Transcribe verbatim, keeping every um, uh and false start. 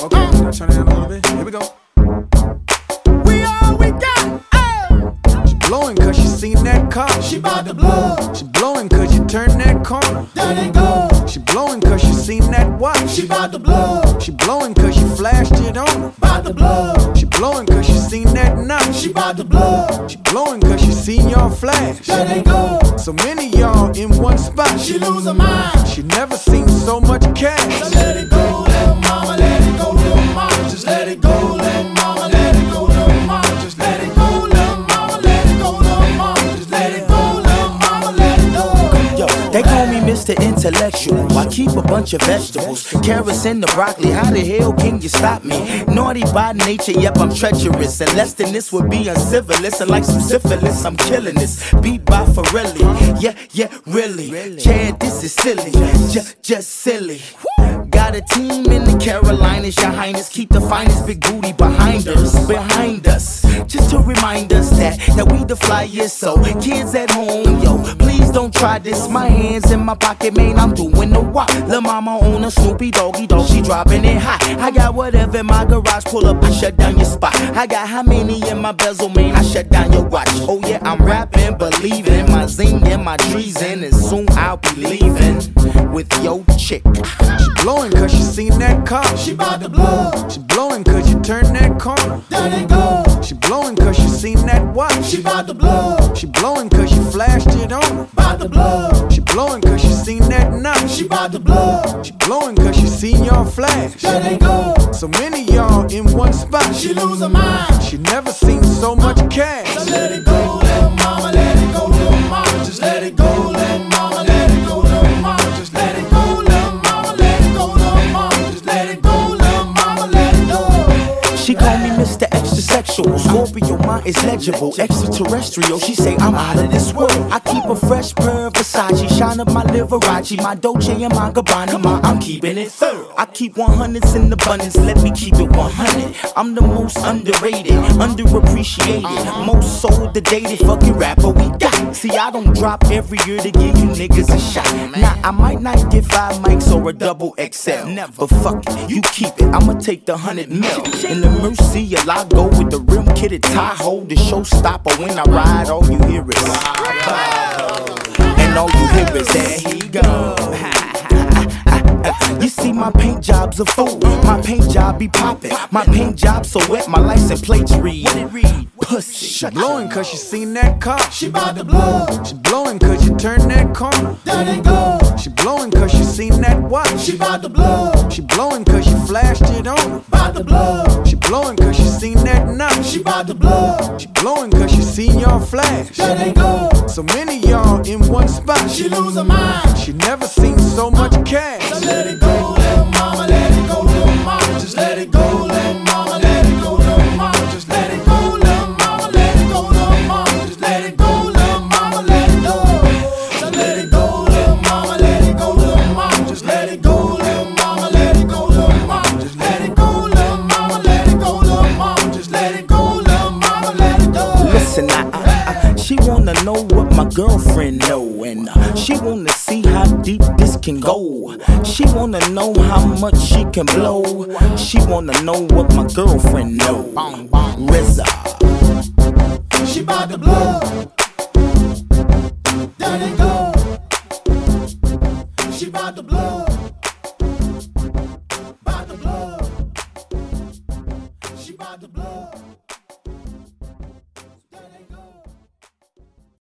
Okay, now turn it down a little bit. Here we go. We all we got. Oh. She blowing cause she seen that car. She bout to blow. She blowing cause you turned that corner. There they go. She blowing cause she seen that watch. She bout to blow. She blowing cause you flashed it on her. Bout to blow. She blowing cause she seen that knot. She bout to blow. She blowing cause she seen y'all flash. There they go. So many y'all in one spot. She lose her mind. She never seen so much cash. So let it go, little mama, let it go, little mama. Just let it go, little mama, let it go, little mama. Just let it go, little mama, let it go, little mama. Just let it go, little mama, let it go. Yo, they call me Mister Intellectual. I keep a bunch of vegetables, carrots and the broccoli. How the hell can you stop me? Naughty by nature, yep, I'm treacherous. And less than this would be uncivilous. And like some syphilis, I'm killing this. Beat by Farelli. Yeah, yeah, really. Chad, this is silly. Just, just silly. Got a team in the Carolinas, your highness. Keep the finest big booty behind us, behind us. Just to remind us that, that we the flyest. So, kids at home, yo, please don't try this. My hands in my pocket, man, I'm doing the walk. Lil' mama on a Snoopy doggy dog, she dropping it hot. I got whatever in my garage, pull up and shut down your spot. I got how many in my bezel, man, I shut down your watch. Oh yeah, I'm rapping, believing my zing and my treason, and soon I'll be leaving with your chick. She blowing cause she seen that car. She bout to blow. She blowing cause you turned that corner. There they go. She blowing cause she seen that watch. She bout to blow. She blowing cause you flashed it on her. Bout to blow. She blowing cause she seen that knot. She bout to blow. She blowing cause she seen y'all flash. There they go. So many y'all in one spot. She lose her mind. She never seen so much cash. So let it go, little mama, let it go, little mama. Just let it go, little mama, let it go, little mama. Just let it go, little mama, let it go, little mama. Just let it go, little mama, let it go. She call me Mister Extra Sexual. Scorpio, mine is legible. Extraterrestrial, she say I'm out of this world. I keep a fresh pair of Versace, shine up my Liberace, my Dolce and my Gabbana, my I'm keeping it thorough. I keep one hundreds in abundance, let me keep it one hundred. I'm the most underrated, underappreciated, most sold the dated fucking rapper we got. See, I don't drop every year to give you niggas a shot. Now, I might not get five mics or a double X L, but fuck it, you keep it, I'ma take the hundred mil. In the Mercy, I go with the rim kitted Tahoe, the showstopper. When I ride, all you hear is and all you hear is there he go. You see, my paint job's a fool. My paint job be poppin'. My paint job so wet, my license plates read. What it read? Pussy. She blowing cause she seen that car. She bout to blow. She blowing cause you turned that corner. There they go. She blowing cause she seen that watch. She bout to blow. She blowing cause you flashed it on her. Bout to blow. She blowing cause she seen that knot. She bout to blow. She blowing cause she seen y'all flash. There they go. So many y'all in one spot. She lose her mind. She never seen so much cash. So let it go, little mama, let it go, little mama. Just let it go, little mama, let it go, little mama. Just let it go, little mama, let it go, little mama. Just let it go, little mama, let it go. So let it go, little mama, let it go, little mama. Just let it go, little mama, let it go, little mama. Just let it go, little mama, let it go, little mama. Just let it go, little mama, let it go. Listen, I, I, I, she wanna know what my girlfriend know, and uh, she wanna see how deep this can go. She wanna know how much she can blow. She wanna know what my girlfriend know. RZA. She bout to blow. There they go. She bout to blow.